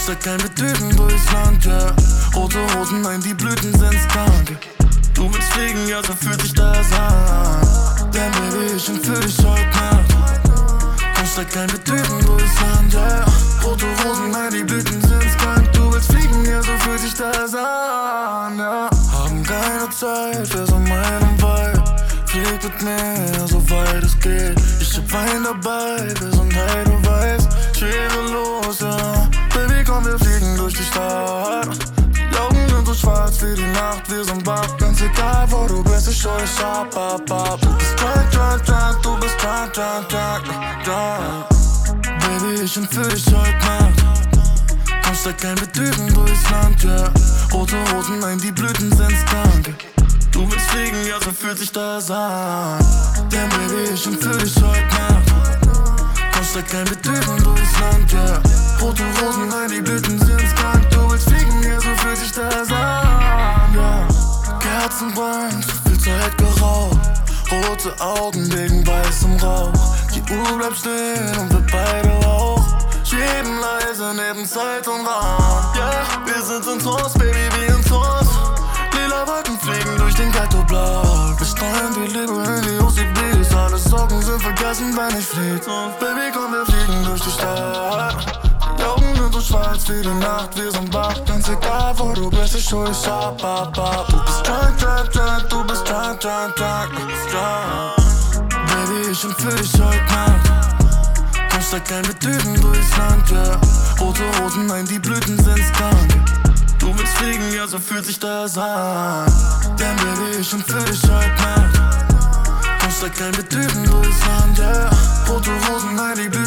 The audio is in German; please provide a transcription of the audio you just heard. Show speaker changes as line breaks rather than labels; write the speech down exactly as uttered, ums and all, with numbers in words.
steig ein mit Düsen durchs Land, ja. Yeah. Rote Rosen, nein, die Blüten sind's krank. Du willst fliegen, ja, so fühlt sich das an. Denn Baby, ich entführ dich heute Nacht. Komm, steig ein mit Düsen durchs Land, ja. Yeah. Rote Rosen, nein, die Blüten sind's krank. Du willst fliegen, ja, so fühlt sich das an, ja. Haben keine Zeit, wir sind meinem Vibe. Flieg mit mir, so weit es geht. Ich hab Wein dabei, wir sind hey, du weißt. Schwerelos, ja. Baby, komm, wir fliegen durch die Stadt. Die Augen sind so schwarz wie die Nacht, wir sind wach. Ganz egal, wo du bist, ich hol dich ab, ab, ab. Du bist drunk, drunk, drunk, du bist drunk, drunk, drunk, drunk. Baby, ich entführ dich heute Nacht. Komm, steig ein mit Düsen durchs Land, ja. Yeah. Rote Rosen, nein, die Blüten sind's krank. Du willst fliegen, ja, so fühlt sich das an. Denn Baby, ich entführ dich heute Nacht. Komm, steig ein mit Düsen durchs Land, ja. Yeah. Rote Rosen, nein, die Blüten sind's krank. Du willst fliegen, ja, so fühlt sich das an, ja. Yeah. Kerzen brennen, zu viel Zeit geraucht. Rote Augen wegen weißem Rauch. Die Uhr bleibt stehen und wir beide auch. Schweben leise neben Zeit und Raum. Yeah, wir sind in Trance, Baby, wie in Trance. Lila Wolken fliegen durch den Ghettoblock. Wir streuen die Liebe in die O C Bs. Alle Sorgen sind vergessen, wenn ich flieg. Baby, komm, wir fliegen durch die Stadt. Die Augen sind so schwarz wie die Nacht, wir sind wach. Ganz egal, wo du bist, ich hol dich ab, ab, ab. Du bist drunk, drunk, drunk, du bist drunk, drunk, drunk, drunk. Baby, ich entführ dich heute Nacht. Komm, steig ein mit Düsen durchs Land, ja. Yeah. Rote Rosen, nein, die Blüten sind's krank. Du willst fliegen, ja, so fühlt sich das an. Denn Baby, ich entführ dich heute Nacht. Komm, steig ein mit Düsen durchs Land, ja. Yeah. Rote Rosen, nein, die Blüten